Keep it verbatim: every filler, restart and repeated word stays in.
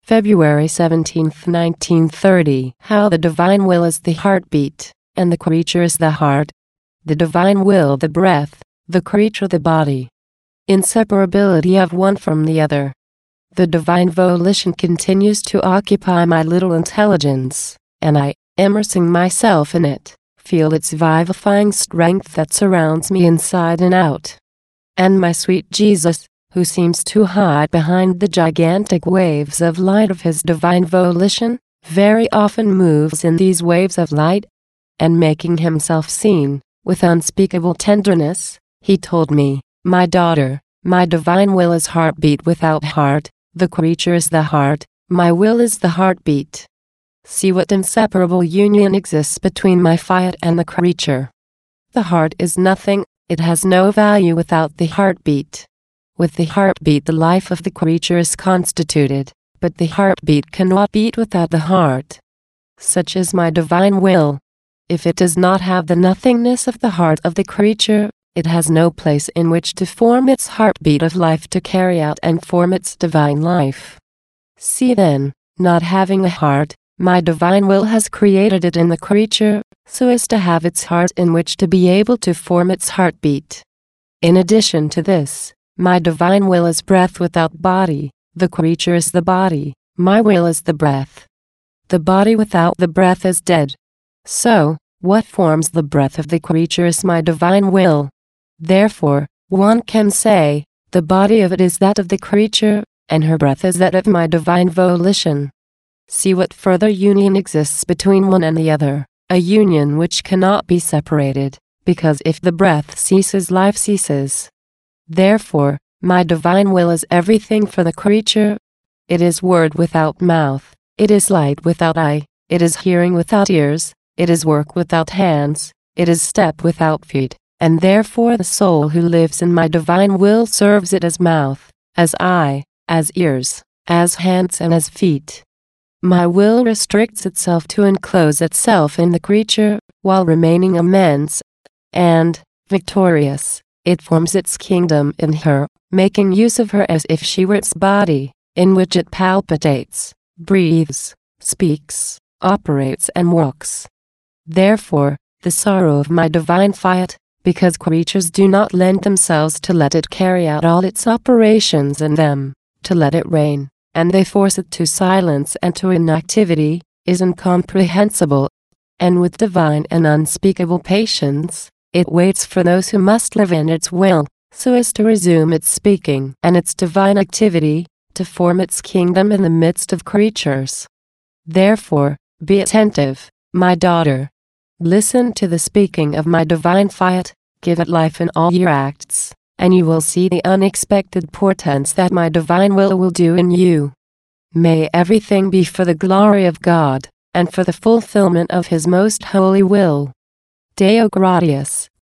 February seventeenth, nineteen thirty. How the divine will is the heartbeat, and the creature is the heart. The divine will the breath, the creature the body. Inseparability of one from the other. The divine volition continues to occupy my little intelligence, and I, immersing myself in it, feel its vivifying strength that surrounds me inside and out. And my sweet Jesus, who seems to hide behind the gigantic waves of light of his divine volition, very often moves in these waves of light, and making himself seen, with unspeakable tenderness, he told me, "My daughter, my divine will is heartbeat without heart, the creature is the heart, my will is the heartbeat." See what inseparable union exists between my fiat and the creature. The heart is nothing, it has no value without the heartbeat. With the heartbeat the life of the creature is constituted, but the heartbeat cannot beat without the heart. Such is my divine will. If it does not have the nothingness of the heart of the creature, it has no place in which to form its heartbeat of life to carry out and form its divine life. See then, not having a heart, my divine will has created it in the creature, so as to have its heart in which to be able to form its heartbeat. In addition to this, my divine will is breath without body, the creature is the body, my will is the breath. The body without the breath is dead. So, what forms the breath of the creature is my divine will. Therefore, one can say, the body of it is that of the creature, and her breath is that of my divine volition. See what further union exists between one and the other, a union which cannot be separated, because if the breath ceases, life ceases. Therefore, my divine will is everything for the creature. It is word without mouth, it is light without eye, it is hearing without ears, it is work without hands, it is step without feet, and therefore the soul who lives in my divine will serves it as mouth, as eye, as ears, as hands and as feet. My will restricts itself to enclose itself in the creature, while remaining immense, and, victorious, it forms its kingdom in her, making use of her as if she were its body, in which it palpitates, breathes, speaks, operates and walks. Therefore, the sorrow of my divine fiat, because creatures do not lend themselves to let it carry out all its operations in them, to let it reign, and they force it to silence and to inactivity, is incomprehensible. And with divine and unspeakable patience, it waits for those who must live in its will, so as to resume its speaking and its divine activity, to form its kingdom in the midst of creatures. Therefore, be attentive, my daughter. Listen to the speaking of my divine fiat, give it life in all your acts, and you will see the unexpected portents that my divine will will do in you. May everything be for the glory of God, and for the fulfillment of His most holy will. Deo gratias.